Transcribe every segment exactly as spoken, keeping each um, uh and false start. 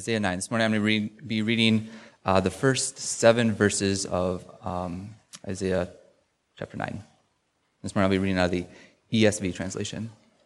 Isaiah nine. This morning I'm going to read, be reading uh, the first seven verses of um, Isaiah chapter nine. This morning I'll be reading out of the E S V translation.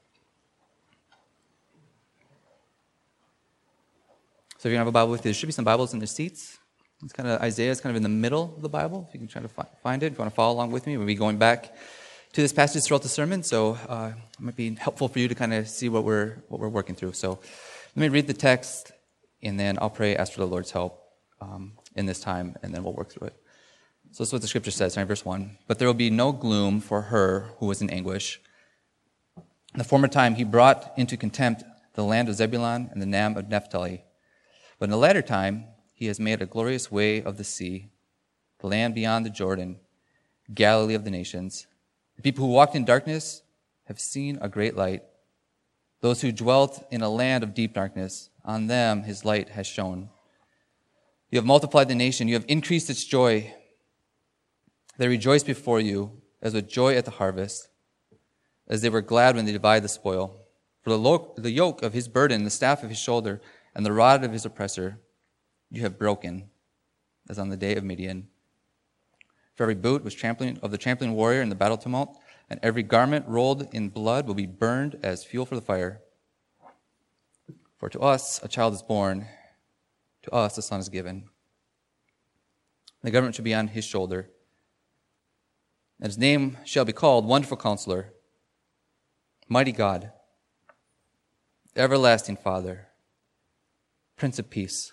So if you don't have a Bible with you, there should be some Bibles in the seats. It's kind of Isaiah is kind of in the middle of the Bible. If you can try to fi- find it, if you want to follow along with me, we'll be going back to this passage throughout the sermon. So uh, it might be helpful for you to kind of see what we're what we're working through. So let me read the text, and then I'll pray, ask for the Lord's help um, in this time, and then we'll work through it. So this is what the scripture says, right, verse one. But there will be no gloom for her who was in anguish. In the former time he brought into contempt the land of Zebulun and the Nam of Naphtali. But in the latter time he has made a glorious way of the sea, the land beyond the Jordan, Galilee of the nations. The people who walked in darkness have seen a great light. Those who dwelt in a land of deep darkness, on them his light has shone. You have multiplied the nation. You have increased its joy. They rejoice before you as with joy at the harvest, as they were glad when they divide the spoil. For the, lo- the yoke of his burden, the staff of his shoulder, and the rod of his oppressor, you have broken, as on the day of Midian. For every boot was trampling of the trampling warrior in the battle tumult, and every garment rolled in blood will be burned as fuel for the fire. For to us a child is born, to us a son is given. The government shall be on his shoulder, and his name shall be called Wonderful Counselor, Mighty God, Everlasting Father, Prince of Peace.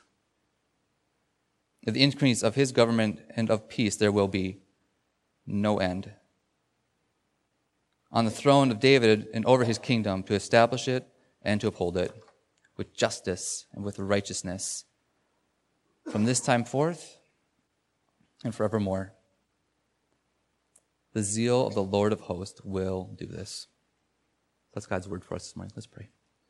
Of the increase of his government and of peace there will be no end. On the throne of David and over his kingdom, to establish it and to uphold it with justice and with righteousness from this time forth and forevermore. The zeal of the Lord of hosts will do this. That's God's word for us this morning. Let's pray.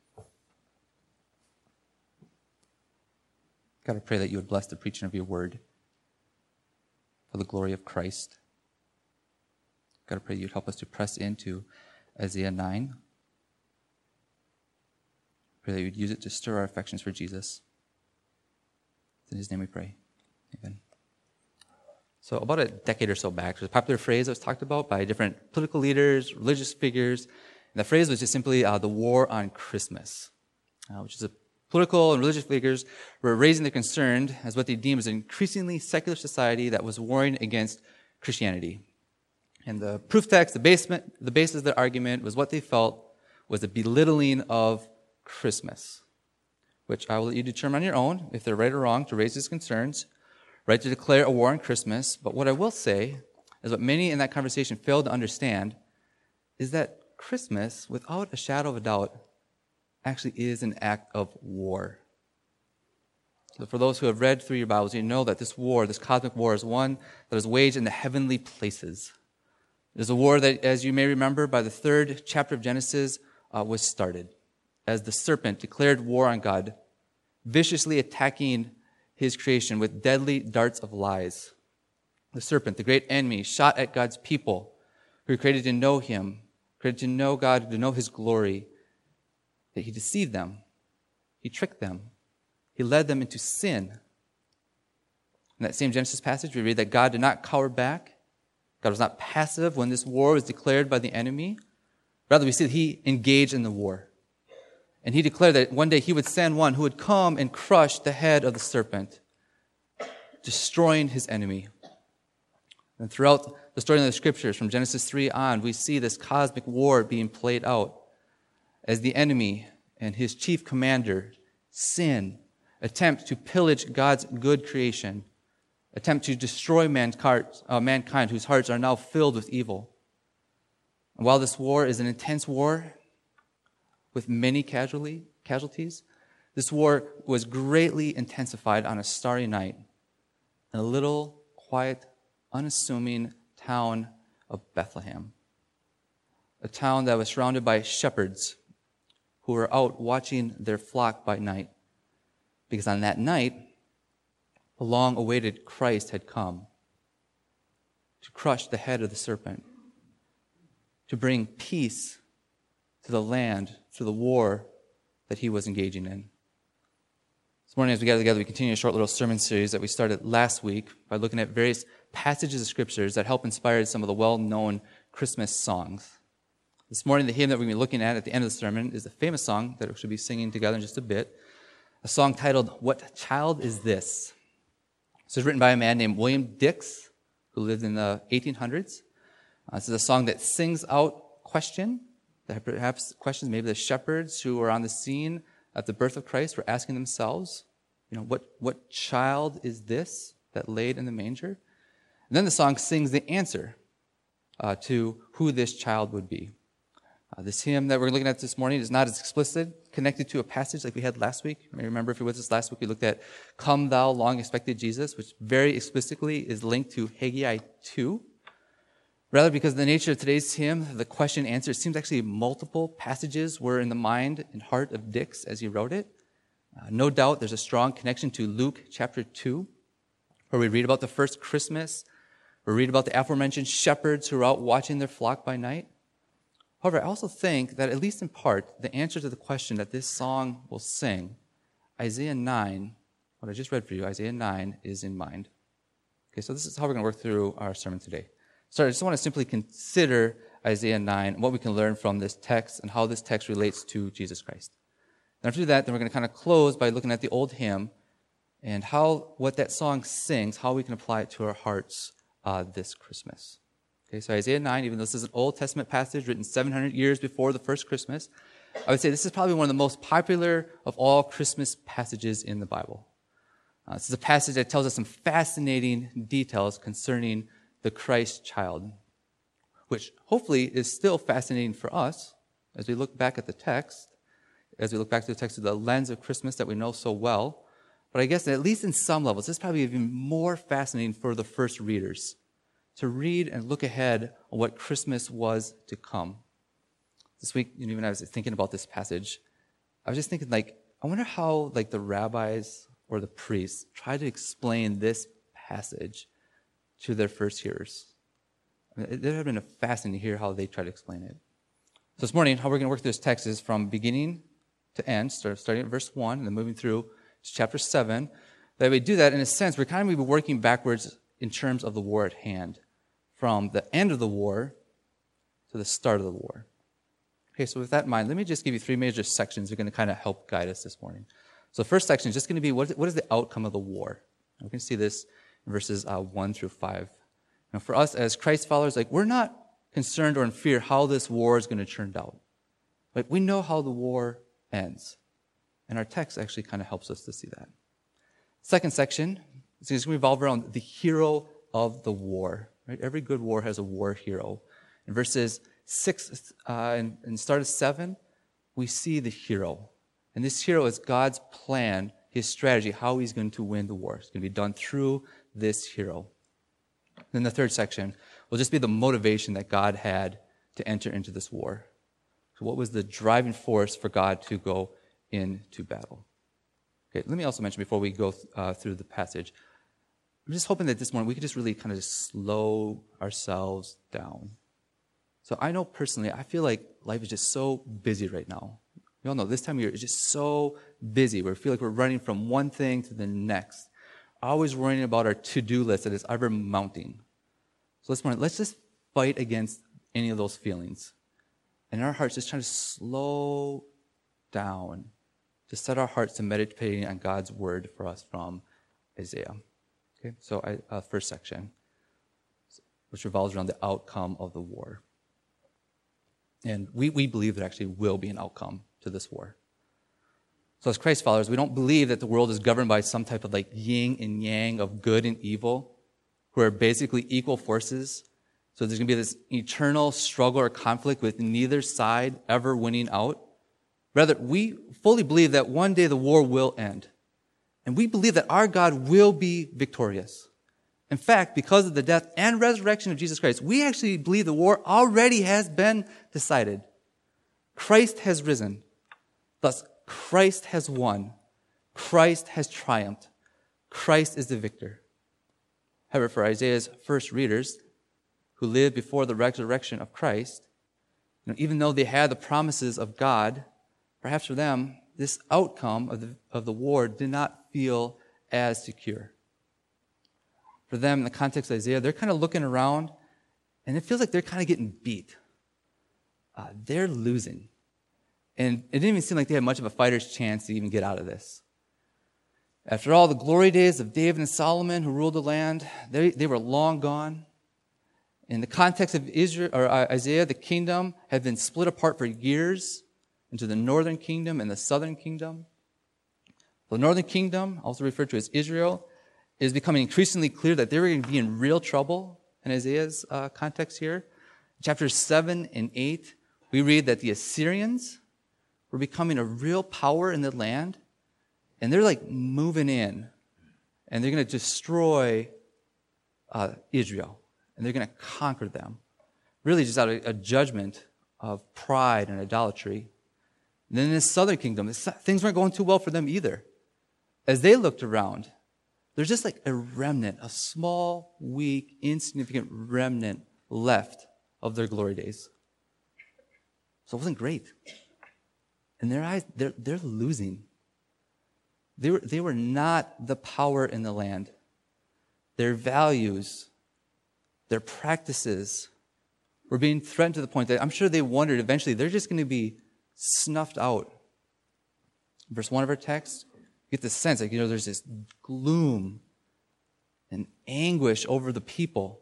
God, I pray that you would bless the preaching of your word for the glory of Christ. God, I pray you'd help us to press into Isaiah nine. Pray that you'd use it to stir our affections for Jesus. In his name we pray. Amen. So about a decade or so back, there's a popular phrase that was talked about by different political leaders, religious figures. And the phrase was just simply uh, the war on Christmas, uh, which is a political and religious figures were raising their concern as what they deemed as an increasingly secular society that was warring against Christianity. And the proof text, the, basement, the basis of their argument was what they felt was a belittling of Christmas, which I will let you determine on your own if they're right or wrong to raise these concerns, right to declare a war on Christmas. But what I will say is what many in that conversation failed to understand is that Christmas, without a shadow of a doubt, actually is an act of war. So for those who have read through your Bibles, you know that this war, this cosmic war, is one that is waged in the heavenly places. It is a war that, as you may remember, by the third chapter of Genesis, uh, was started as the serpent declared war on God, viciously attacking his creation with deadly darts of lies. The serpent, the great enemy, shot at God's people who were created to know him, created to know God, to know his glory. That he deceived them. He tricked them. He led them into sin. In that same Genesis passage, we read that God did not cower back. God was not passive when this war was declared by the enemy. Rather, we see that he engaged in the war. And he declared that one day he would send one who would come and crush the head of the serpent, destroying his enemy. And throughout the story of the scriptures, from Genesis three on, we see this cosmic war being played out as the enemy and his chief commander, sin, attempt to pillage God's good creation, attempt to destroy mankind, uh, mankind whose hearts are now filled with evil. And while this war is an intense war with many casualty, casualties, this war was greatly intensified on a starry night in a little, quiet, unassuming town of Bethlehem, a town that was surrounded by shepherds who were out watching their flock by night. Because on that night, the long-awaited Christ had come to crush the head of the serpent, to bring peace to the land, to the war that he was engaging in. This morning as we gather together, we continue a short little sermon series that we started last week by looking at various passages of scriptures that help inspire some of the well-known Christmas songs. This morning, the hymn that we're going to be looking at at the end of the sermon is a famous song that we should be singing together in just a bit, a song titled, "What Child Is This?" This is written by a man named William Dix, who lived in the eighteen hundreds. Uh, this is a song that sings out question, that perhaps questions maybe the shepherds who were on the scene at the birth of Christ were asking themselves, you know, what, what child is this that laid in the manger? And then the song sings the answer uh, to who this child would be. Uh, this hymn that we're looking at this morning is not as explicit, connected to a passage like we had last week. You may remember if you were with us last week, we looked at "Come Thou Long-Expected Jesus," which very explicitly is linked to Haggai two. Rather, because of the nature of today's hymn, the question answer, it seems actually multiple passages were in the mind and heart of Dix as he wrote it. Uh, no doubt there's a strong connection to Luke chapter two, where we read about the first Christmas. We read about the aforementioned shepherds who are out watching their flock by night. However, I also think that at least in part, the answer to the question that this song will sing, Isaiah nine, what I just read for you, Isaiah nine, is in mind. Okay, so this is how we're going to work through our sermon today. So I just want to simply consider Isaiah nine and what we can learn from this text and how this text relates to Jesus Christ. And after that, then we're going to kind of close by looking at the old hymn and how what that song sings, how we can apply it to our hearts uh, this Christmas. Okay, so Isaiah nine, even though this is an Old Testament passage written seven hundred years before the first Christmas, I would say this is probably one of the most popular of all Christmas passages in the Bible. Uh, this is a passage that tells us some fascinating details concerning the Christ child, which hopefully is still fascinating for us as we look back at the text, as we look back to the text through the lens of Christmas that we know so well. But I guess at least in some levels, this is probably even more fascinating for the first readers, to read and look ahead on what Christmas was to come. This week, you know, even I was thinking about this passage, I was just thinking, like, I wonder how, like, the rabbis or the priests try to explain this passage to their first hearers. I mean, it would have been fascinating to hear how they try to explain it. So this morning, how we're going to work through this text is from beginning to end, start, starting at verse one, and then moving through to chapter seven. That we do that, in a sense, we're kind of be working backwards in terms of the war at hand, from the end of the war to the start of the war. Okay, so with that in mind, let me just give you three major sections that are going to kind of help guide us this morning. So the first section is just going to be, what is, what is the outcome of the war? And we can see this in verses uh, one through five. Now, for us as Christ followers, like, we're not concerned or in fear how this war is going to turn out. Like, we know how the war ends. And our text actually kind of helps us to see that. Second section is going to revolve around the hero of the war. Right? Every good war has a war hero. In verses six uh, and, and start of seven, we see the hero. And this hero is God's plan, his strategy, how he's going to win the war. It's going to be done through this hero. Then the third section will just be the motivation that God had to enter into this war. So what was the driving force for God to go into battle? Okay, let me also mention before we go uh, through the passage, I'm just hoping that this morning we could just really kind of just slow ourselves down. So I know personally, I feel like life is just so busy right now. You all know this time of year is just so busy. We feel like we're running from one thing to the next, always worrying about our to-do list that is ever mounting. So this morning, let's just fight against any of those feelings. And in our hearts, just trying to slow down, to set our hearts to meditating on God's word for us from Isaiah. Okay, so I, uh, first section, which revolves around the outcome of the war. And we, we believe there actually will be an outcome to this war. So as Christ followers, we don't believe that the world is governed by some type of like yin and yang of good and evil, who are basically equal forces. So there's going to be this eternal struggle or conflict with neither side ever winning out. Rather, we fully believe that one day the war will end. And we believe that our God will be victorious. In fact, because of the death and resurrection of Jesus Christ, we actually believe the war already has been decided. Christ has risen. Thus, Christ has won. Christ has triumphed. Christ is the victor. However, for Isaiah's first readers, who lived before the resurrection of Christ, you know, even though they had the promises of God, perhaps for them, this outcome of the, of the war did not feel as secure. For them, in the context of Isaiah, they're kind of looking around, and it feels like they're kind of getting beat. Uh, they're losing. And it didn't even seem like they had much of a fighter's chance to even get out of this. After all the glory days of David and Solomon who ruled the land, they, they were long gone. In the context of Israel, or Isaiah, the kingdom had been split apart for years into the northern kingdom and the southern kingdom. The northern kingdom, also referred to as Israel, is becoming increasingly clear that they were going to be in real trouble in Isaiah's uh, context here. Chapters seven and eight, we read that the Assyrians were becoming a real power in the land, and they're like moving in, and they're going to destroy uh, Israel, and they're going to conquer them. Really just out of a judgment of pride and idolatry. And then in the southern kingdom, things weren't going too well for them either. As they looked around, there's just like a remnant, a small, weak, insignificant remnant left of their glory days. So it wasn't great. In their eyes, they're, they're losing. They were, they were not the power in the land. Their values, their practices were being threatened to the point that I'm sure they wondered eventually they're just going to be snuffed out. Verse one of our text, you get the sense like, you know, there's this gloom and anguish over the people.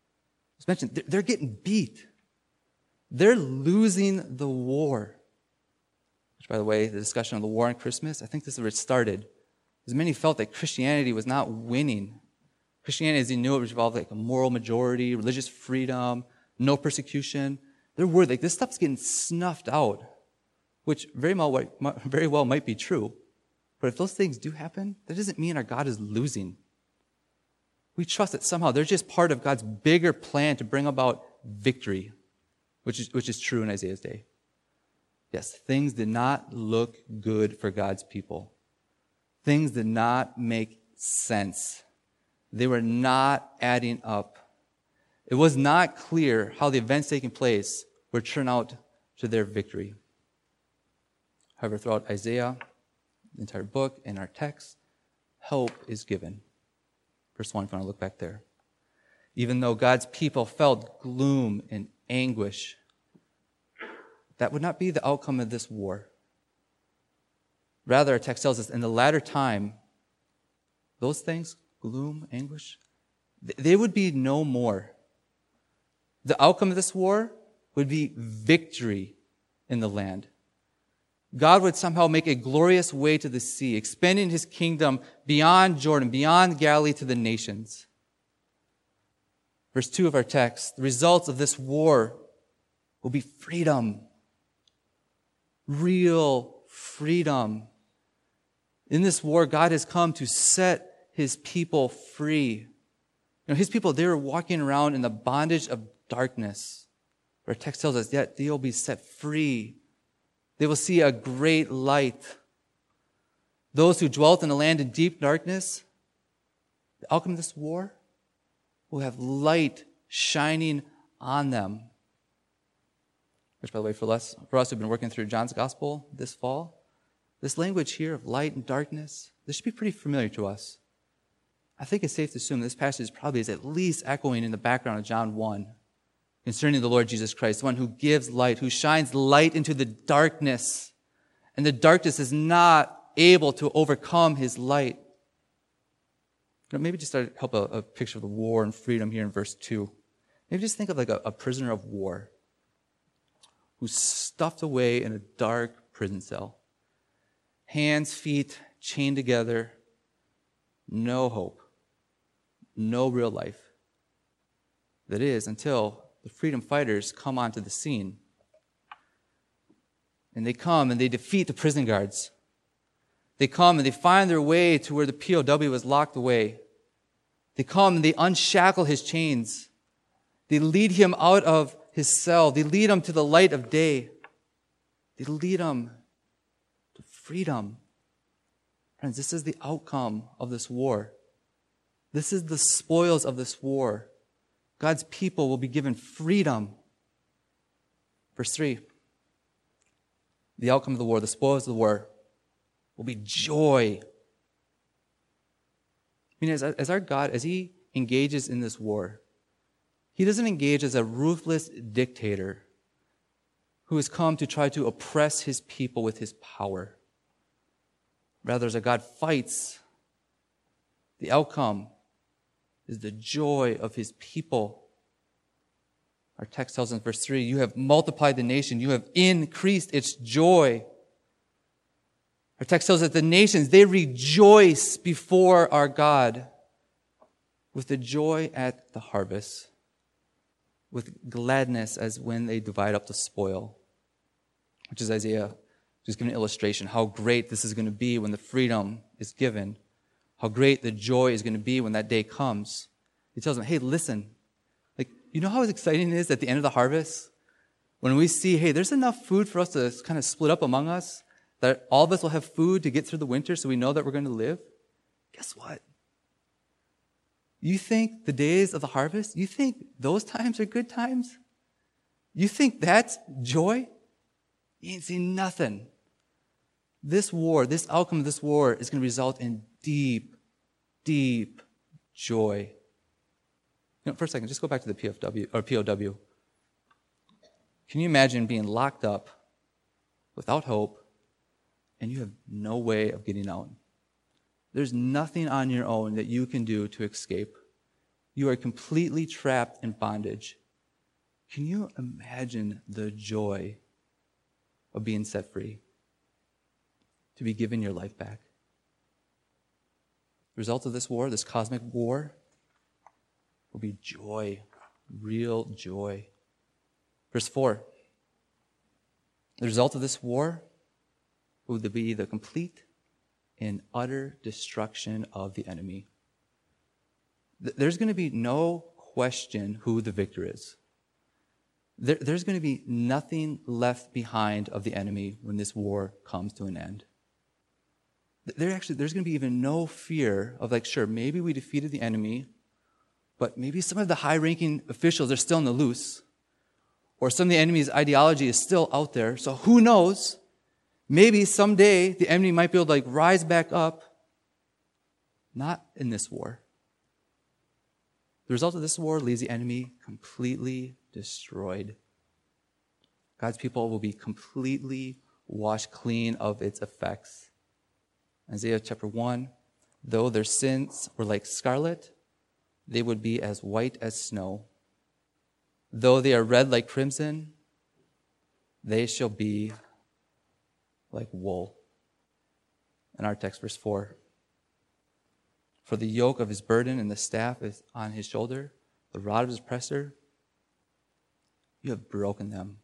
As mentioned, they're, they're getting beat. They're losing the war. Which, by the way, the discussion of the war on Christmas, I think this is where it started. Because many felt that Christianity was not winning. Christianity, as they knew it, was involved like a moral majority, religious freedom, no persecution. They're worried like this stuff's getting snuffed out, which very well, very well might be true. But if those things do happen, that doesn't mean our God is losing. We trust that somehow they're just part of God's bigger plan to bring about victory, which is, which is true in Isaiah's day. Yes, things did not look good for God's people. Things did not make sense. They were not adding up. It was not clear how the events taking place would turn out to their victory. However, throughout Isaiah, the entire book, and our text, hope is given. Verse one, if you want to look back there. Even though God's people felt gloom and anguish, that would not be the outcome of this war. Rather, our text tells us in the latter time, those things, gloom, anguish, they would be no more. The outcome of this war would be victory in the land. God would somehow make a glorious way to the sea, expanding his kingdom beyond Jordan, beyond Galilee to the nations. Verse two of our text, the results of this war will be freedom. Real freedom. In this war, God has come to set his people free. You know, his people, they were walking around in the bondage of darkness. Our text tells us, yet they will be set free. They will see a great light. Those who dwelt in a land in deep darkness, the outcome of this war will have light shining on them. Which, by the way, for us, for us who've been working through John's Gospel this fall, this language here of light and darkness, this should be pretty familiar to us. I think it's safe to assume this passage probably is at least echoing in the background of John one concerning the Lord Jesus Christ, the one who gives light, who shines light into the darkness, and the darkness is not able to overcome his light. You know, maybe just to help a, a picture of the war and freedom here in verse two. Maybe just think of like a, a prisoner of war who's stuffed away in a dark prison cell. Hands, feet chained together. No hope. No real life. That is, until the freedom fighters come onto the scene. And they come and they defeat the prison guards. They come and they find their way to where the P O W was locked away. They come and they unshackle his chains. They lead him out of his cell. They lead him to the light of day. They lead him to freedom. Friends, this is the outcome of this war. This is the spoils of this war. God's people will be given freedom. Verse three. The outcome of the war, the spoils of the war, will be joy. I mean, as, as our God, as he engages in this war, he doesn't engage as a ruthless dictator who has come to try to oppress his people with his power. Rather, as our God fights, the outcome is the joy of his people. Our text tells us in verse three, you have multiplied the nation, you have increased its joy. Our text tells us that the nations, they rejoice before our God with the joy at the harvest, with gladness as when they divide up the spoil, which is Isaiah just giving an illustration how great this is going to be when the freedom is given, how great the joy is going to be when that day comes. He tells them, hey, listen, like, you know how exciting it is at the end of the harvest? When we see, hey, there's enough food for us to kind of split up among us, that all of us will have food to get through the winter so we know that we're going to live. Guess what? You think the days of the harvest, you think those times are good times? You think that's joy? You ain't seen nothing. This war, this outcome of this war is going to result in deep, deep joy. You know, for a second, just go back to the P F W or P O W. Can you imagine being locked up without hope and you have no way of getting out? There's nothing on your own that you can do to escape. You are completely trapped in bondage. Can you imagine the joy of being set free? To be given your life back. The result of this war, this cosmic war, will be joy, real joy. Verse four. The result of this war will be the complete and utter destruction of the enemy. There's going to be no question who the victor is. There, there's going to be nothing left behind of the enemy when this war comes to an end. There actually, there's going to be even no fear of like, sure, maybe we defeated the enemy, but maybe some of the high-ranking officials are still in the loose, or some of the enemy's ideology is still out there. So who knows? Maybe someday the enemy might be able to like rise back up. Not in this war. The result of this war leaves the enemy completely destroyed. God's people will be completely washed clean of its effects. Isaiah chapter one, though their sins were like scarlet, they would be as white as snow. Though they are red like crimson, they shall be like wool. In our text, verse four. For the yoke of his burden and the staff is on his shoulder, the rod of his oppressor, you have broken them.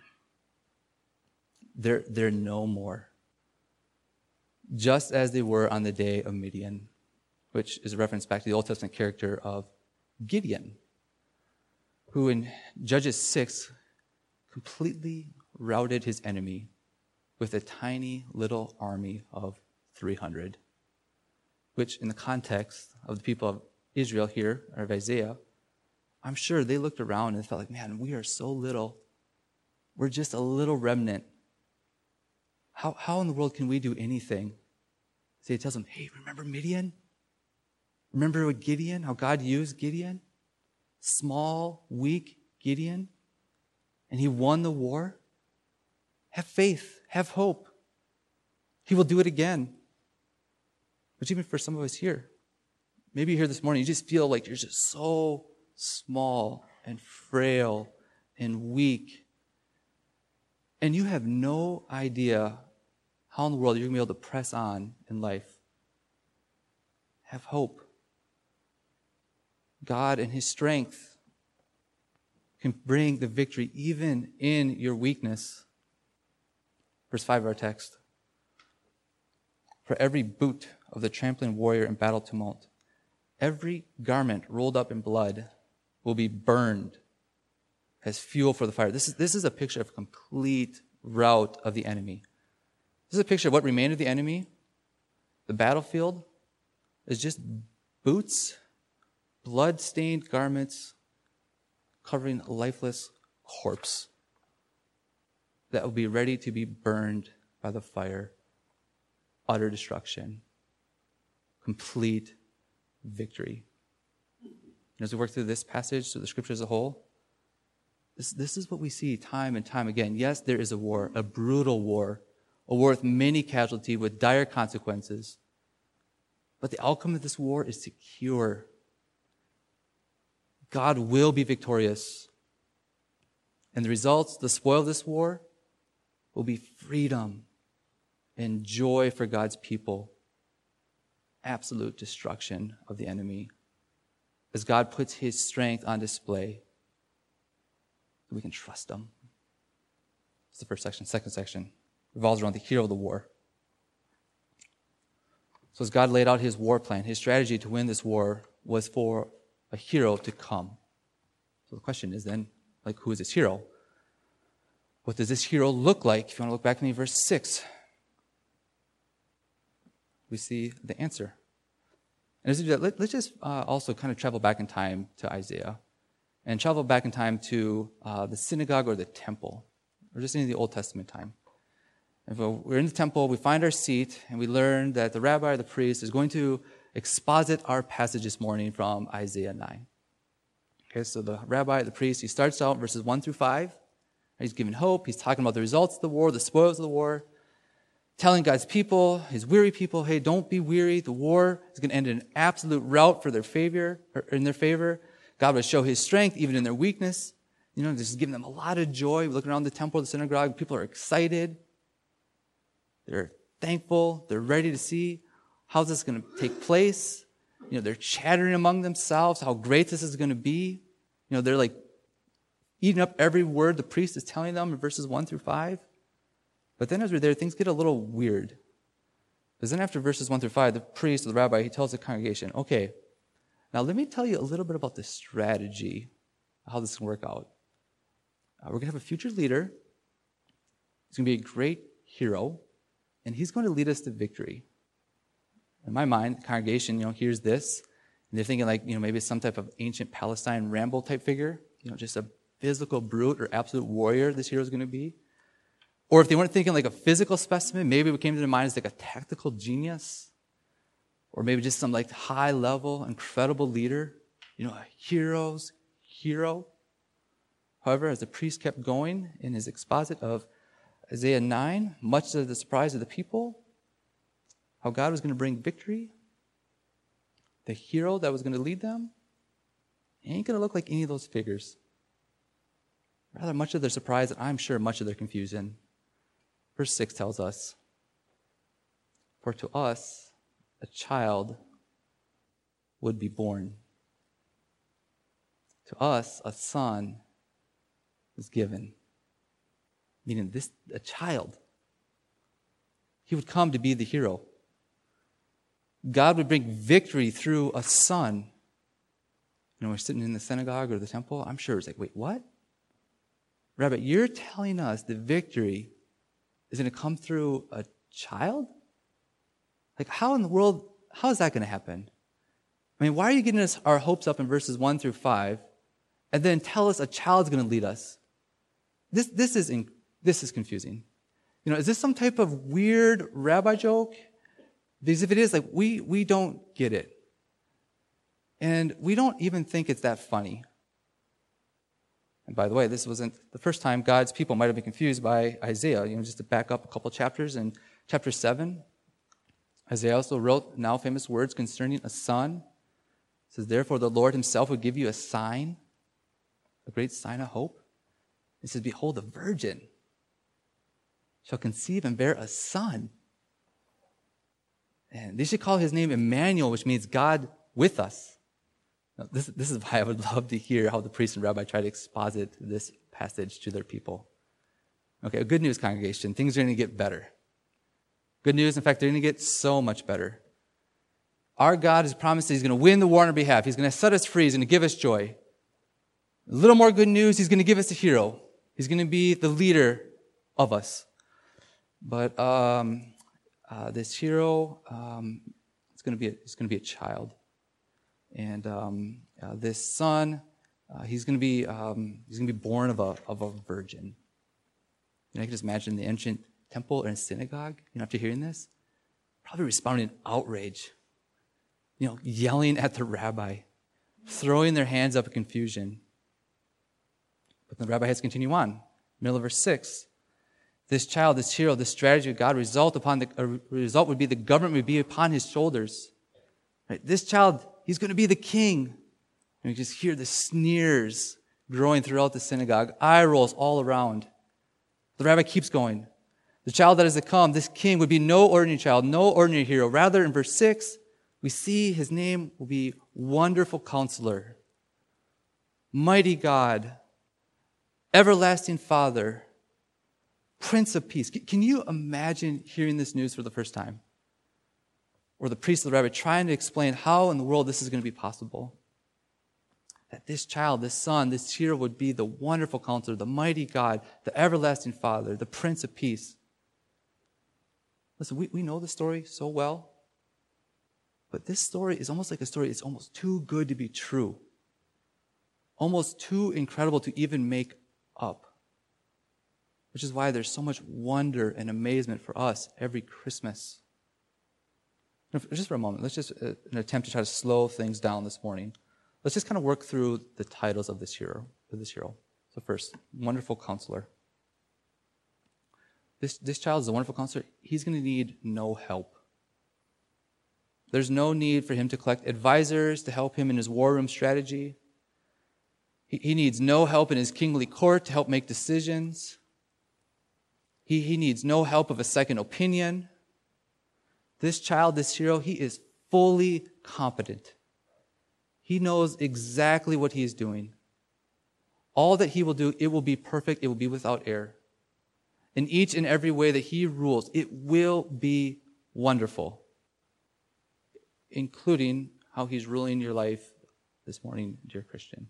They're, they're no more. Just as they were on the day of Midian, which is a reference back to the Old Testament character of Gideon, who in Judges six completely routed his enemy with a tiny little army of three hundred, which in the context of the people of Israel here, or of Isaiah, I'm sure they looked around and felt like, man, we are so little. We're just a little remnant. How, how in the world can we do anything? So he tells them, hey, remember Midian? Remember what Gideon, how God used Gideon? Small, weak Gideon. And he won the war. Have faith. Have hope. He will do it again. But even for some of us here, maybe you're here this morning, you just feel like you're just so small and frail and weak. And you have no idea how in the world you're going to be able to press on in life. Have hope. God in his strength can bring the victory even in your weakness. Verse five of our text. For every boot of the trampling warrior in battle tumult, every garment rolled up in blood will be burned as fuel for the fire. This is, this is a picture of complete rout of the enemy. This is a picture of what remained of the enemy. The battlefield is just boots, blood-stained garments covering a lifeless corpse that will be ready to be burned by the fire. Utter destruction. Complete victory. And as we work through this passage, through the scripture as a whole, this, this is what we see time and time again. Yes, there is a war, a brutal war, a war with many casualties, with dire consequences. But the outcome of this war is secure. God will be victorious. And the results, the spoil of this war, will be freedom and joy for God's people. Absolute destruction of the enemy. As God puts his strength on display, we can trust him. That's the first section. Second section revolves around the hero of the war. So as God laid out his war plan, his strategy to win this war was for a hero to come. So the question is then, like, who is this hero? What does this hero look like? If you want to look back to me, verse six, we see the answer. And as we do that, let, let's just uh, also kind of travel back in time to Isaiah and travel back in time to uh, the synagogue or the temple, or just in the Old Testament time. If we're in the temple, we find our seat, and we learn that the rabbi or the priest is going to exposit our passage this morning from Isaiah nine. Okay, so the rabbi, the priest, he starts out verses one through five. He's giving hope. He's talking about the results of the war, the spoils of the war, telling God's people, his weary people, hey, don't be weary. The war is going to end in an absolute rout for their favor, or in their favor. God will show his strength even in their weakness. You know, this is giving them a lot of joy. Looking around the temple, the synagogue, people are excited. They're thankful. They're ready to see how this is going to take place. You know, they're chattering among themselves how great this is going to be. You know, they're like eating up every word the priest is telling them in verses one through five. But then as we're there, things get a little weird. Because then after verses one through five, the priest or the rabbi, he tells the congregation, okay, now let me tell you a little bit about the strategy, how this can work out. Uh, we're going to have a future leader. He's going to be a great hero, and he's going to lead us to victory. In my mind, the congregation, you know, hears this, and they're thinking like, you know, maybe it's some type of ancient Palestine Rambo type figure, you know, just a physical brute or absolute warrior this hero is going to be. Or if they weren't thinking like a physical specimen, maybe what came to their mind is like a tactical genius. Or maybe just some like high level, incredible leader, you know, a hero's hero. However, as the priest kept going in his exposit of Isaiah nine, much to the surprise of the people, how God was going to bring victory, the hero that was going to lead them, ain't going to look like any of those figures. Rather, much of their surprise, and I'm sure much of their confusion. Verse six tells us, for to us a child would be born. To us a son is given. Meaning this, a child. He would come to be the hero. God would bring victory through a son. You know, we're sitting in the synagogue or the temple. I'm sure it's like, wait, what? Rabbi, you're telling us the victory is going to come through a child? Like, how in the world, how is that going to happen? I mean, why are you getting us our hopes up in verses one through five and then tell us a child's going to lead us? This, this, is in, this is confusing. You know, is this some type of weird rabbi joke? Because if it is, like, we, we don't get it. And we don't even think it's that funny. And by the way, this wasn't the first time God's people might have been confused by Isaiah. You know, just to back up a couple chapters, in chapter seven, Isaiah also wrote now famous words concerning a son. It says, therefore the Lord himself will give you a sign, a great sign of hope. It says, behold, the virgin shall conceive and bear a son. And they should call his name Emmanuel, which means God with us. Now, this, this is why I would love to hear how the priest and rabbi try to exposit this passage to their people. Okay, good news, congregation. Things are going to get better. Good news, in fact, they're going to get so much better. Our God has promised that he's going to win the war on our behalf. He's going to set us free. He's going to give us joy. A little more good news, he's going to give us a hero. He's going to be the leader of us. But um, uh, this hero, um, it's going to be a, it's going to be a child. And um, uh, this son, uh, he's going to be um, he's going to be born of a of a virgin. And I can just imagine the ancient temple and synagogue, you know, after hearing this, probably responding in outrage. you know, yelling at the rabbi, throwing their hands up in confusion. But the rabbi has to continue on. Middle of verse six. This child, this hero, this strategy of God, result upon the uh, result would be the government would be upon his shoulders. Right? This child, he's going to be the king. And you just hear the sneers growing throughout the synagogue, eye rolls all around. The rabbi keeps going. The child that is to come, this king, would be no ordinary child, no ordinary hero. Rather, in verse six, we see his name will be Wonderful Counselor, Mighty God, Everlasting Father, Prince of Peace. Can you imagine hearing this news for the first time? Or the priest or the rabbi trying to explain how in the world this is going to be possible? That this child, this son, this hero would be the Wonderful Counselor, the Mighty God, the Everlasting Father, the Prince of Peace. Listen, we, we know the story so well, but this story is almost like a story, it's almost too good to be true. Almost too incredible to even make up. Which is why there's so much wonder and amazement for us every Christmas. Just for a moment, let's just, uh, an attempt to try to slow things down this morning. Let's just kind of work through the titles of this hero. Of this hero. So first, Wonderful Counselor. This, this child is a wonderful counselor. He's going to need no help. There's no need for him to collect advisors to help him in his war room strategy. He, he needs no help in his kingly court to help make decisions. He, he needs no help of a second opinion. This child, this hero, he is fully competent. He knows exactly what he is doing. All that he will do, it will be perfect. It will be without error. In each and every way that he rules, it will be wonderful, including how he's ruling your life this morning, dear Christian.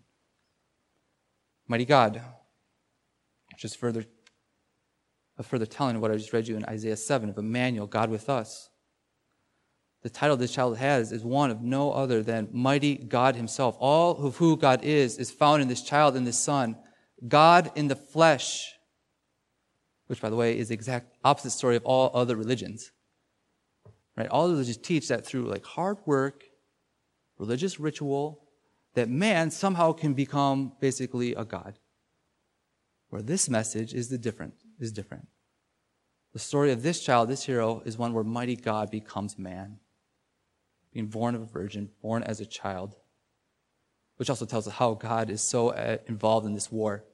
Mighty God, which is further, a further telling of what I just read you in Isaiah seven of Emmanuel, God with us. The title this child has is one of no other than Mighty God himself. All of who God is is found in this child and this son. God in the flesh, which, by the way, is the exact opposite story of all other religions. Right? All religions teach that through like hard work, religious ritual, that man somehow can become basically a god. Where this message is the different, is different. The story of this child, this hero, is one where mighty God becomes man. Being born of a virgin, born as a child. Which also tells us how God is so uh, involved in this war.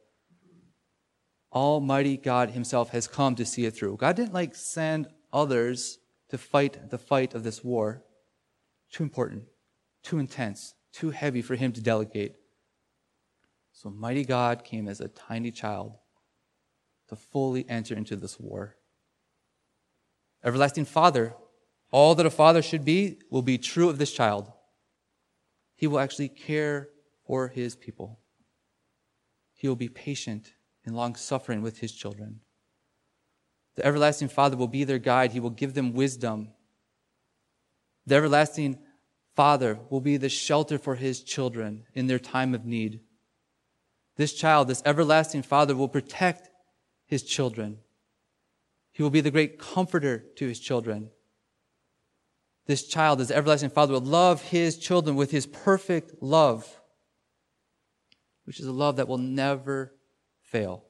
Almighty God himself has come to see it through. God didn't like send others to fight the fight of this war. Too important, too intense, too heavy for him to delegate. So mighty God came as a tiny child to fully enter into this war. Everlasting Father, all that a father should be will be true of this child. He will actually care for his people. He will be patient and long-suffering with his children. The everlasting Father will be their guide. He will give them wisdom. The everlasting Father will be the shelter for his children in their time of need. This child, this everlasting Father, will protect his children. He will be the great comforter to his children. This child, this everlasting Father, will love his children with his perfect love, which is a love that will never fail.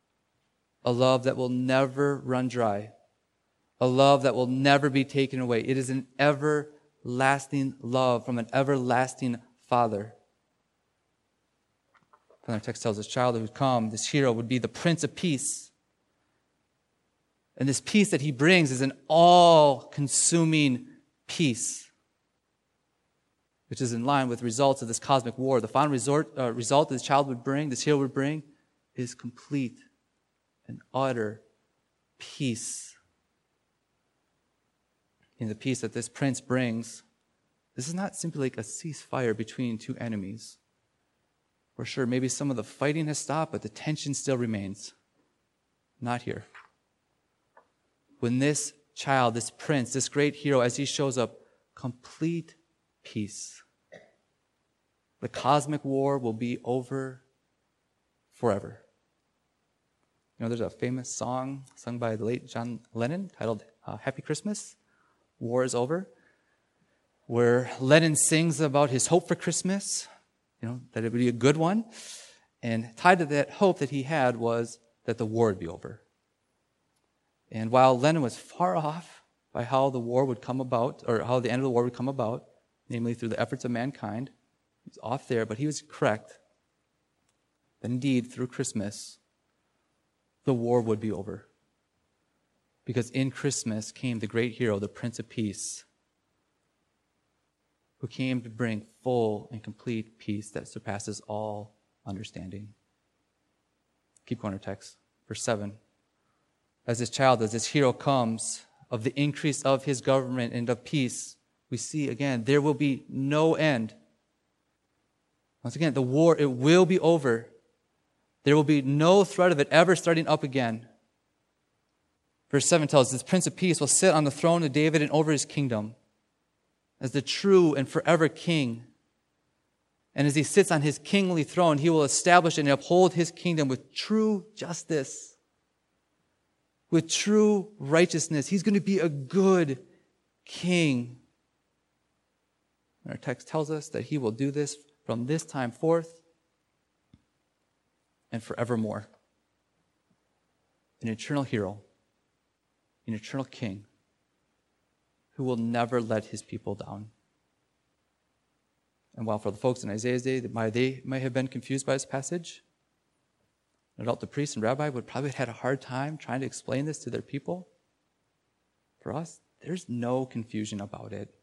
A love that will never run dry. A love that will never be taken away. It is an everlasting love from an everlasting Father. Our text tells us, child who would come, this hero would be the Prince of Peace. And this peace that he brings is an all-consuming peace, which is in line with results of this cosmic war. The final resort, uh, result that this child would bring, this hero would bring, is complete and utter peace. In the peace that this prince brings, this is not simply like a ceasefire between two enemies. For sure, maybe some of the fighting has stopped, but the tension still remains. Not here. When this child, this prince, this great hero, as he shows up, complete peace. The cosmic war will be over forever. You know, there's a famous song sung by the late John Lennon titled uh, Happy Christmas, War is Over. where Lennon sings about his hope for Christmas, you know, that it would be a good one. And tied to that hope that he had was that the war would be over. And while Lennon was far off by how the war would come about, or how the end of the war would come about, namely through the efforts of mankind, he was off there, but he was correct that indeed, through Christmas, the war would be over. Because in Christmas came the great hero, the Prince of Peace, who came to bring full and complete peace that surpasses all understanding. Keep going to text. Verse seven. As this child, as this hero comes, of the increase of his government and of peace, we see again, there will be no end. Once again, the war, it will be over. There will be no threat of it ever starting up again. Verse seven tells us, this Prince of Peace will sit on the throne of David and over his kingdom as the true and forever king. And as he sits on his kingly throne, he will establish and uphold his kingdom with true justice, with true righteousness. He's going to be a good king. And our text tells us that he will do this from this time forth and forevermore. An eternal hero, an eternal king, who will never let his people down. And while for the folks in Isaiah's day, they might have been confused by this passage, no doubt the priest and rabbi would probably have had a hard time trying to explain this to their people. For us, there's no confusion about it.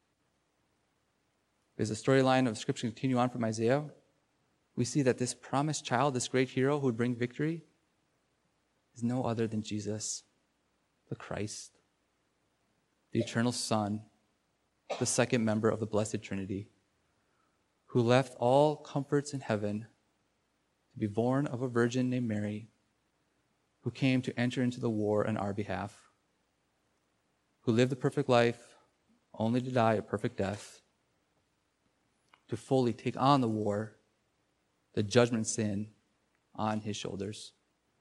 As the storyline of Scripture continue on from Isaiah, we see that this promised child, this great hero who would bring victory, is no other than Jesus, the Christ, the eternal Son, the second member of the Blessed Trinity, who left all comforts in heaven to be born of a virgin named Mary, who came to enter into the war on our behalf, who lived the perfect life only to die a perfect death, to fully take on the war, the judgment sin on his shoulders,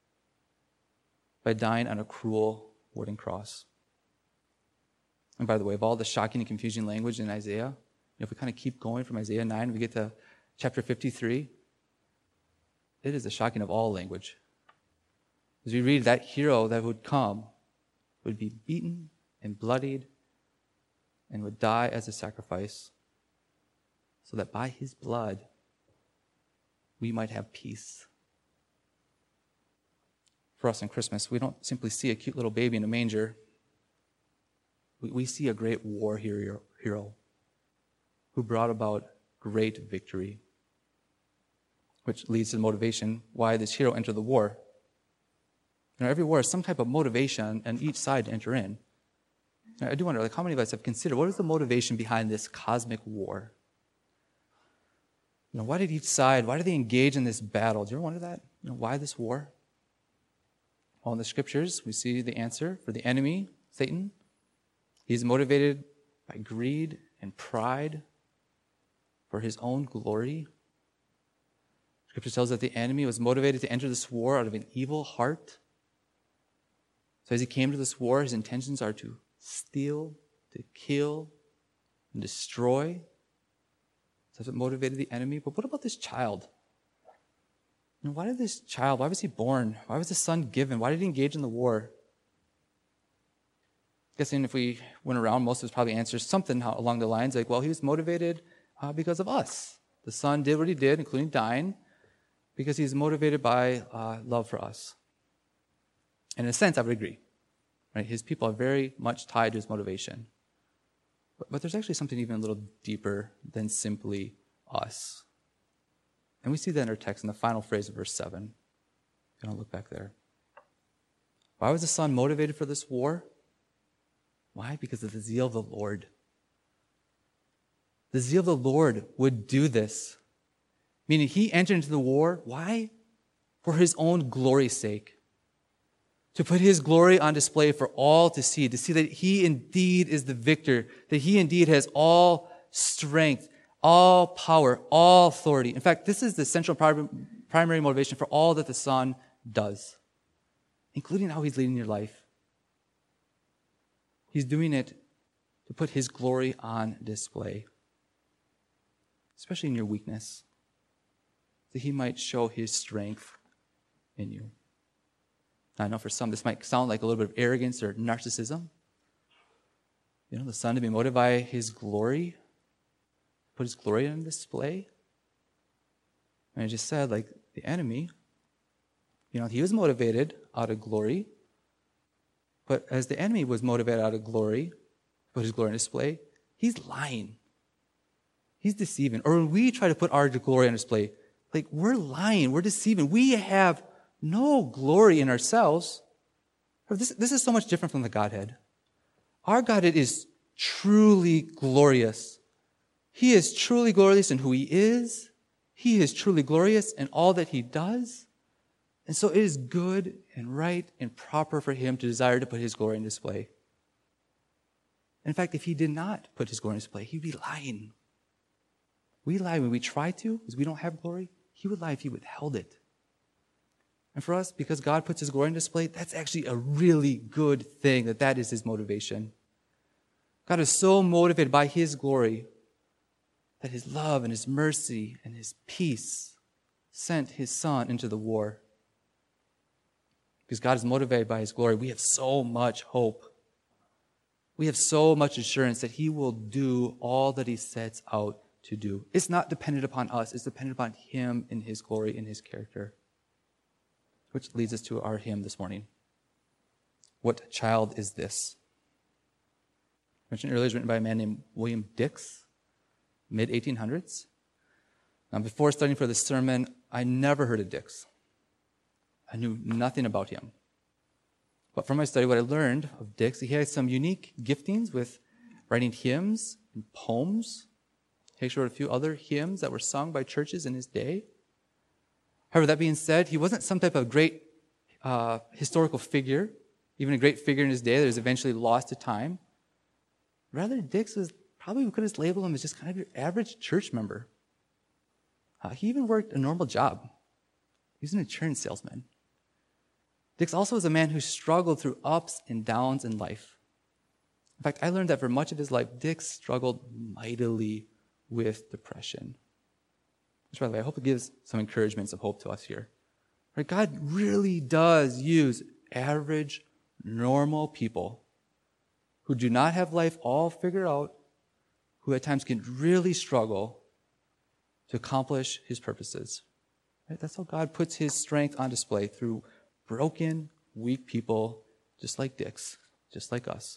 by dying on a cruel wooden cross. And by the way, of all the shocking and confusing language in Isaiah, you know, if we kind of keep going from Isaiah nine, we get to chapter fifty-three, it is the shocking of all language. As we read, that hero that would come would be beaten and bloodied and would die as a sacrifice, so that by his blood we might have peace. For us in Christmas, we don't simply see a cute little baby in a manger. We, we see a great war hero, hero who brought about great victory, which leads to the motivation why this hero entered the war. You know, every war has some type of motivation on each side to enter in. Now, I do wonder, like, how many of us have considered what is the motivation behind this cosmic war? You know, why did each side, why did they engage in this battle? Do you ever wonder that? You know, why this war? Well, in the scriptures, we see the answer for the enemy, Satan. He's motivated by greed and pride for his own glory. Scripture tells us that the enemy was motivated to enter this war out of an evil heart. So as he came to this war, his intentions are to steal, to kill, and destroy. That's what motivated the enemy. But what about this child? You know, why did this child, why was he born? Why was the son given? Why did he engage in the war? Guessing if we went around, most of us probably answers something along the lines like, well, he was motivated uh, because of us. The son did what he did, including dying, because he's motivated by uh, love for us. And in a sense, I would agree. Right? His people are very much tied to his motivation. But, but there's actually something even a little deeper than simply us. And we see that in our text in the final phrase of verse seven. You don't look back there. Why was the son motivated for this war? Why? Because of the zeal of the Lord. The zeal of the Lord would do this. Meaning he entered into the war. Why? For his own glory's sake. To put his glory on display for all to see. To see that he indeed is the victor. That he indeed has all strength, all power, all authority. In fact, this is the central primary motivation for all that the Son does, including how he's leading your life. He's doing it to put his glory on display, especially in your weakness, that he might show his strength in you. Now, I know for some this might sound like a little bit of arrogance or narcissism. You know, the Son to be motivated by his glory, put his glory on display. And I just said, like, the enemy, you know, he was motivated out of glory. But as the enemy was motivated out of glory, put his glory on display, he's lying. He's deceiving. Or when we try to put our glory on display, like, we're lying, we're deceiving. We have no glory in ourselves. This, this is so much different from the Godhead. Our Godhead is truly glorious. He is truly glorious in who he is. He is truly glorious in all that he does. And so it is good and right and proper for him to desire to put his glory on display. In fact, if he did not put his glory on display, he'd be lying. We lie when we try to, because we don't have glory. He would lie if he withheld it. And for us, because God puts his glory on display, that's actually a really good thing, that that is his motivation. God is so motivated by his glory that his love and his mercy and his peace sent his Son into the war. Because God is motivated by his glory, we have so much hope. We have so much assurance that he will do all that he sets out to do. It's not dependent upon us. It's dependent upon him and his glory and his character. Which leads us to our hymn this morning. What child is this? I mentioned earlier, it was written by a man named William Dix, mid eighteen hundreds. Now, before studying for this sermon, I never heard of Dix. I knew nothing about him. But from my study, what I learned of Dix, he had some unique giftings with writing hymns and poems. He actually wrote a few other hymns that were sung by churches in his day. However, that being said, he wasn't some type of great uh, historical figure, even a great figure in his day that was eventually lost to time. Rather, Dix was probably, we could have labeled him as just kind of your average church member. Uh, he even worked a normal job. He was an insurance salesman. Dix also was a man who struggled through ups and downs in life. In fact, I learned that for much of his life, Dix struggled mightily with depression. Which, by the way, I hope it gives some encouragement, some hope to us here. Right? God really does use average, normal people who do not have life all figured out, who at times can really struggle to accomplish his purposes. Right? That's how God puts his strength on display, through broken, weak people just like Dix, just like us.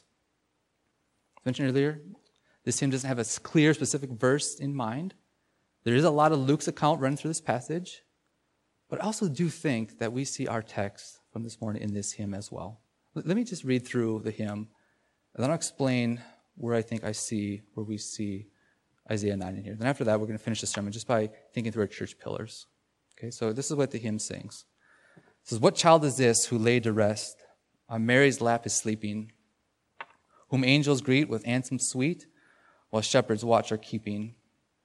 As mentioned earlier, this hymn doesn't have a clear, specific verse in mind. There is a lot of Luke's account running through this passage, but I also do think that we see our text from this morning in this hymn as well. Let me just read through the hymn, and then I'll explain where I think I see, where we see Isaiah nine in here. Then after that, we're going to finish the sermon just by thinking through our church pillars. Okay, so this is what the hymn sings. It says, "What child is this who laid to rest on Mary's lap is sleeping, whom angels greet with anthems sweet, while shepherds watch are keeping?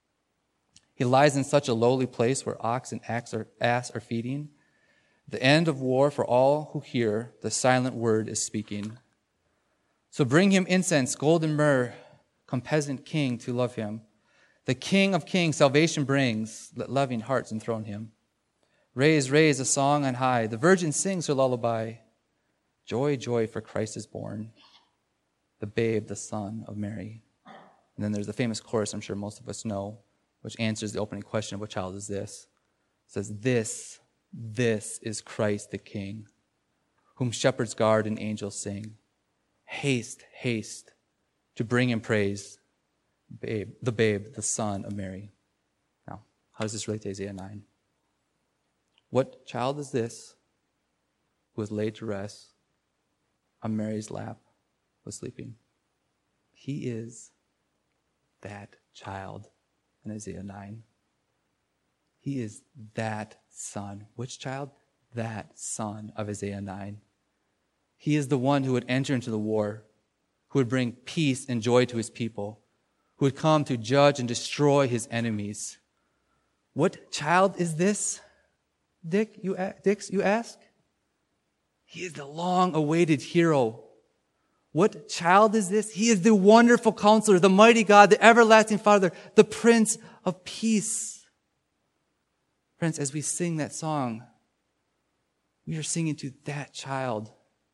He lies in such a lowly place where ox and ass are, ass are feeding. The end of war for all who hear the silent word is speaking. So bring him incense, gold and myrrh, come peasant king to love him. The King of kings salvation brings, let loving hearts enthrone him. Raise, raise a song on high, the virgin sings her lullaby. Joy, joy, for Christ is born, the babe, the son of Mary." And then there's the famous chorus I'm sure most of us know, which answers the opening question of what child is this. It says, "This, this is Christ the King, whom shepherds guard and angels sing. Haste, haste, to bring him praise, babe, the babe, the son of Mary." Now, how does this relate to Isaiah nine? What child is this who was laid to rest on Mary's lap, was sleeping? He is that child in Isaiah nine. He is that son. Which child? That son of Isaiah nine. He is the one who would enter into the war, who would bring peace and joy to his people, who would come to judge and destroy his enemies. What child is this, Dick, you, Dix, you ask? He is the long-awaited hero, What child is this? He is the wonderful counselor, the mighty God, the everlasting Father, the Prince of Peace. Friends, as we sing that song, we are singing to that child,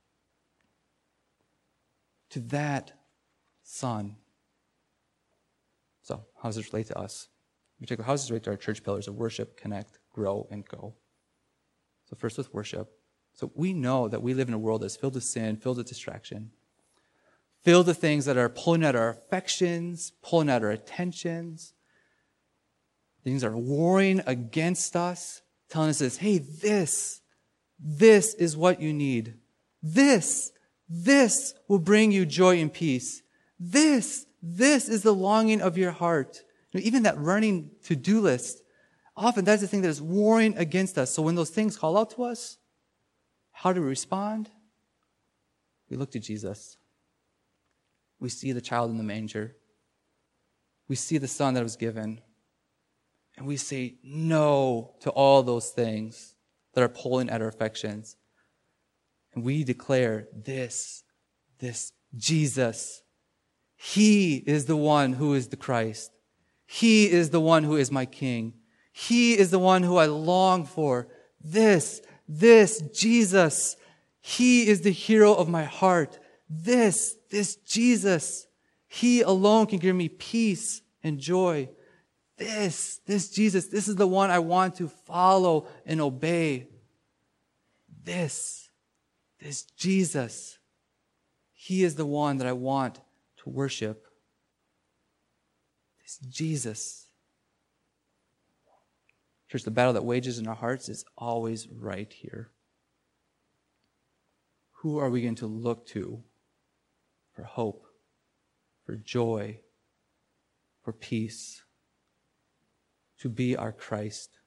to that son. So, how does this relate to us? In particular, how does this relate to our church pillars of worship, connect, grow, and go? So first with worship. So we know that we live in a world that's filled with sin, filled with distraction, filled with things that are pulling at our affections, pulling at our attentions. Things are warring against us, telling us this, hey, this, this is what you need. This, this will bring you joy and peace. This, this is the longing of your heart. You know, even that running to-do list, often that's the thing that is warring against us. So when those things call out to us, how do we respond? We look to Jesus. We see the child in the manger. We see the son that was given. And we say no to all those things that are pulling at our affections. And we declare this, this Jesus. He is the one who is the Christ. He is the one who is my King. He is the one who I long for. This, this Jesus. He is the hero of my heart. This, this Jesus. He alone can give me peace and joy. This, this Jesus, this is the one I want to follow and obey. This, this Jesus. He is the one that I want to worship. This Jesus. Church, the battle that wages in our hearts is always right here. Who are we going to look to for hope, for joy, for peace, to be our Christ?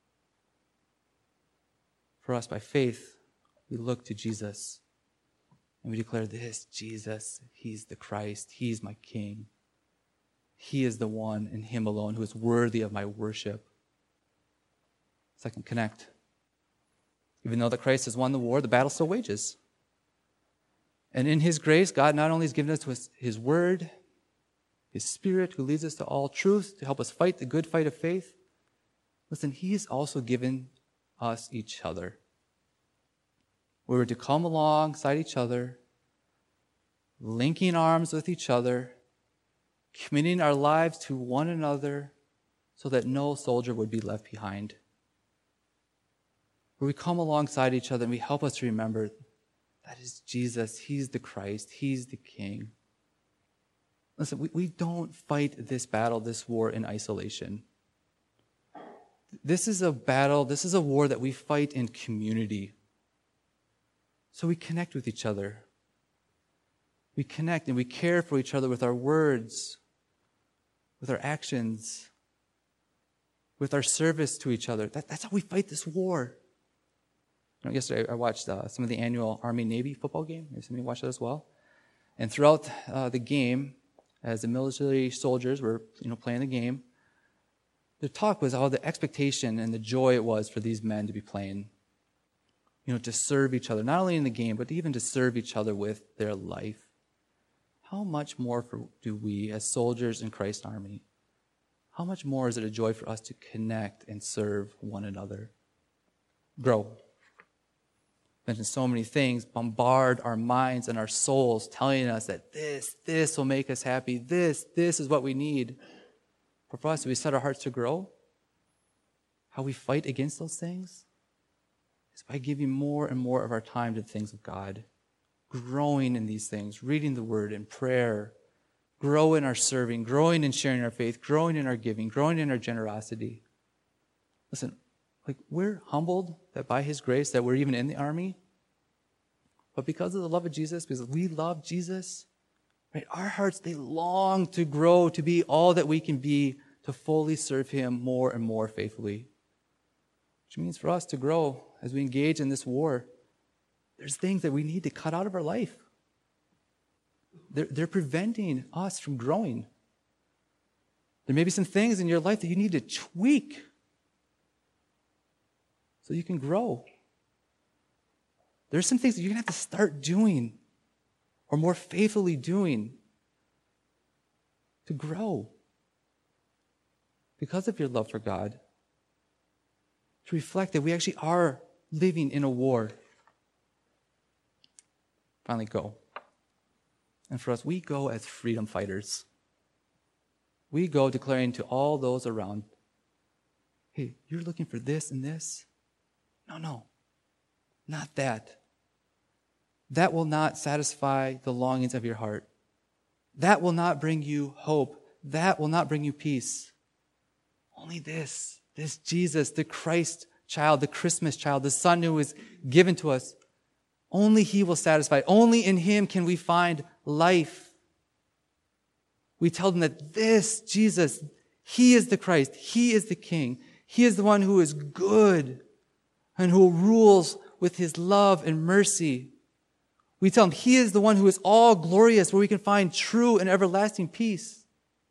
For us, by faith, we look to Jesus and we declare this Jesus, He's the Christ, He's my King. He is the one and Him alone who is worthy of my worship. Second, connect. Even though that Christ has won the war, the battle still wages. And in His grace, God not only has given us His, His Word, His Spirit who leads us to all truth to help us fight the good fight of faith. Listen, He has also given us each other. We were to come alongside each other, linking arms with each other, committing our lives to one another so that no soldier would be left behind. Where we come alongside each other and we help us to remember that is Jesus. He's the Christ. He's the King. Listen, we, we don't fight this battle, this war in isolation. This is a battle, this is a war that we fight in community. So we connect with each other. We connect and we care for each other with our words, with our actions, with our service to each other. That, that's how we fight this war. You know, yesterday I watched uh, some of the annual Army-Navy football game. Maybe somebody watched that as well. And throughout uh, the game, as the military soldiers were, you know, playing the game, the talk was all the expectation and the joy it was for these men to be playing, you know, to serve each other, not only in the game, but even to serve each other with their life. How much more for, do we, as soldiers in Christ's army, how much more is it a joy for us to connect and serve one another? Grow. Mentioned so many things, bombard our minds and our souls, telling us that this, this will make us happy. This, this is what we need. But for us, do we set our hearts to grow? How we fight against those things is by giving more and more of our time to the things of God, growing in these things, reading the Word in prayer, grow in our serving, growing in sharing our faith, growing in our giving, growing in our generosity. Listen, like we're humbled that by His grace that we're even in the army, but because of the love of Jesus, because we love Jesus, right? Our hearts, they long to grow to be all that we can be, to fully serve Him more and more faithfully. Which means for us to grow as we engage in this war, there's things that we need to cut out of our life. They're, they're preventing us from growing. There may be some things in your life that you need to tweak so you can grow. There's some things that you're going to have to start doing or more faithfully doing to grow because of your love for God? To reflect that we actually are living in a war. Finally, go. And for us, we go as freedom fighters. We go declaring to all those around, hey, you're looking for this and this? No, no, not that. That will not satisfy the longings of your heart. That will not bring you hope. That will not bring you peace. Only this, this Jesus, the Christ child, the Christmas child, the Son who is given to us. Only He will satisfy. Only in Him can we find life. We tell them that this Jesus, He is the Christ. He is the King. He is the one who is good and who rules with His love and mercy. We tell Him He is the one who is all glorious, where we can find true and everlasting peace.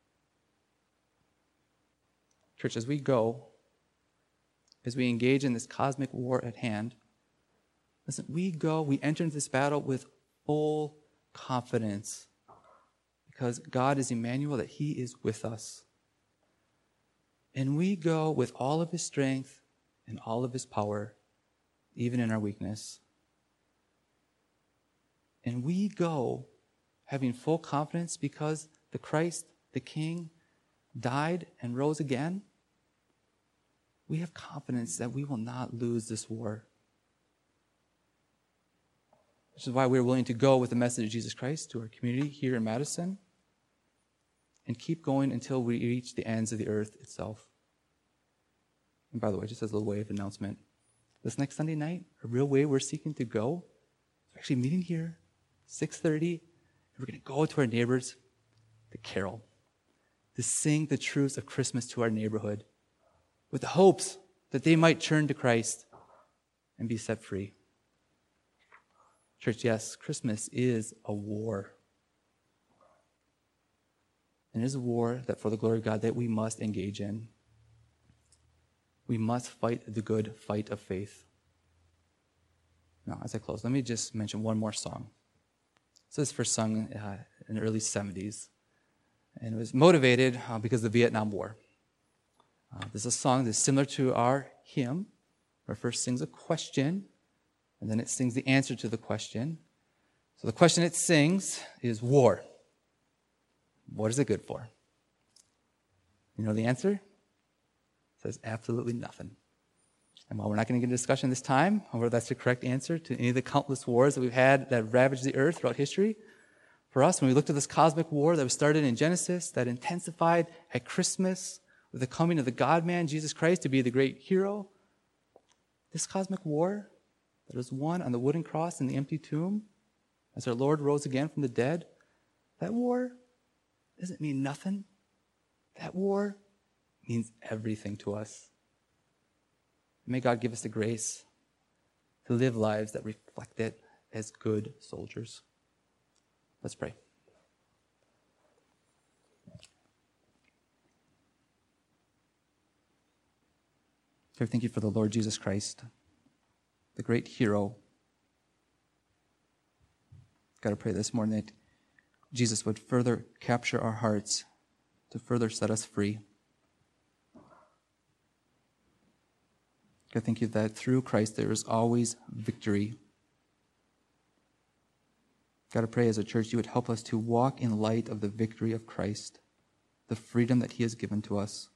Church, as we go, as we engage in this cosmic war at hand, listen, we go, we enter into this battle with full confidence because God is Emmanuel, that He is with us. And we go with all of His strength and all of His power, even in our weakness. And we go having full confidence because the Christ, the King, died and rose again. We have confidence that we will not lose this war. Which is why we're willing to go with the message of Jesus Christ to our community here in Madison and keep going until we reach the ends of the earth itself. And by the way, just as a little way of announcement, this next Sunday night, a real way we're seeking to go, we're actually meeting here, six thirty, and we're going to go to our neighbors to carol, to sing the truths of Christmas to our neighborhood with the hopes that they might turn to Christ and be set free. Church, yes, Christmas is a war. And it is a war that for the glory of God that we must engage in. We must fight the good fight of faith. Now, as I close, let me just mention one more song. So this is first sung uh, in the early seventies. And it was motivated uh, because of the Vietnam War. Uh, this is a song that's similar to our hymn, where it first sings a question, and then it sings the answer to the question. So the question it sings is war. What is it good for? You know the answer? It says absolutely nothing. And while we're not going to get into discussion this time on whether that's the correct answer to any of the countless wars that we've had that ravaged the earth throughout history, for us, when we looked at this cosmic war that was started in Genesis, that intensified at Christmas with the coming of the God-man, Jesus Christ, to be the great hero, this cosmic war that was won on the wooden cross in the empty tomb, as our Lord rose again from the dead, that war doesn't mean nothing. That war means everything to us. May God give us the grace to live lives that reflect it as good soldiers. Let's pray. Lord, thank you for the Lord Jesus Christ, the great hero. God, I pray this morning that Jesus would further capture our hearts to further set us free. God, thank you that through Christ there is always victory. God, I pray as a church you would help us to walk in light of the victory of Christ, the freedom that He has given to us.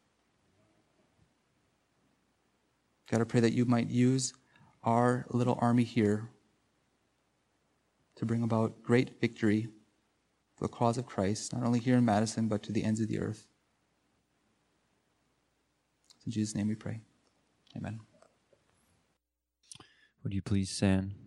God, I pray that you might use our little army here to bring about great victory for the cause of Christ, not only here in Madison, but to the ends of the earth. In Jesus' name we pray. Amen. Would you please stand?